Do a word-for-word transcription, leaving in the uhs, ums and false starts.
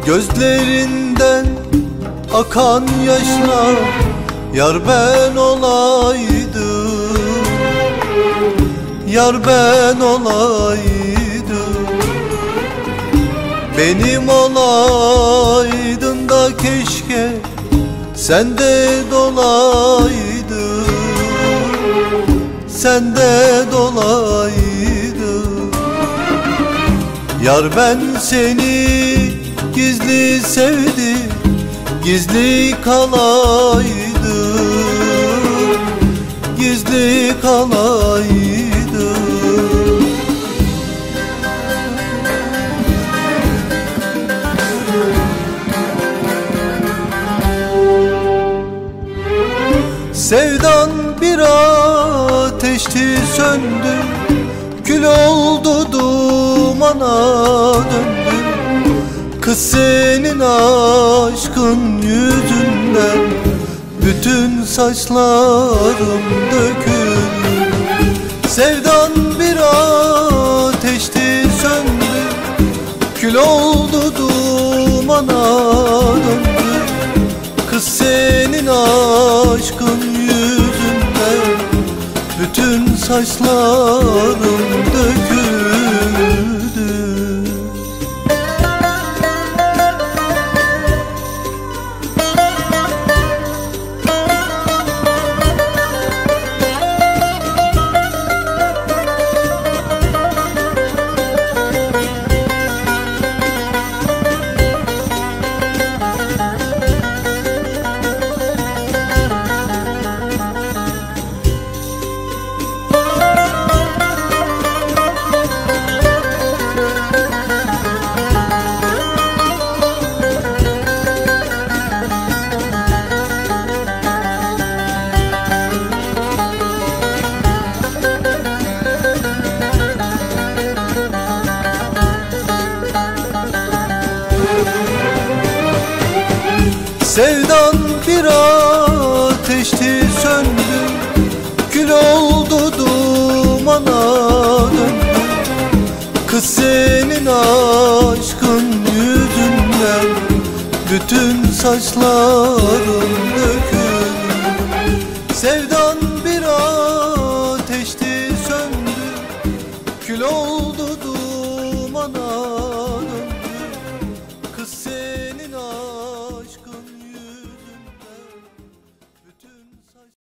Gözlerinden akan yaşla yar ben olaydım, yar ben olaydım. Benim olaydın da keşke sen de dolaydın, sen de dolaydın. Yar ben seni gizli sevdim, gizli kalaydım, gizli kalaydım. Sevdan bir ateşti söndü, kül oldu dumana döndü. Kız senin aşkın yüzünden bütün saçlarım döküldü. Sevdan bir ateşti söndü, kül oldu dumana döndü. Kız senin aşkın yüzünden bütün saçlarım döküldü. Sevdan bir ateşti söndü, kül oldu dumana döndü. Kız senin aşkın yüzünden bütün saçlarım döküldü.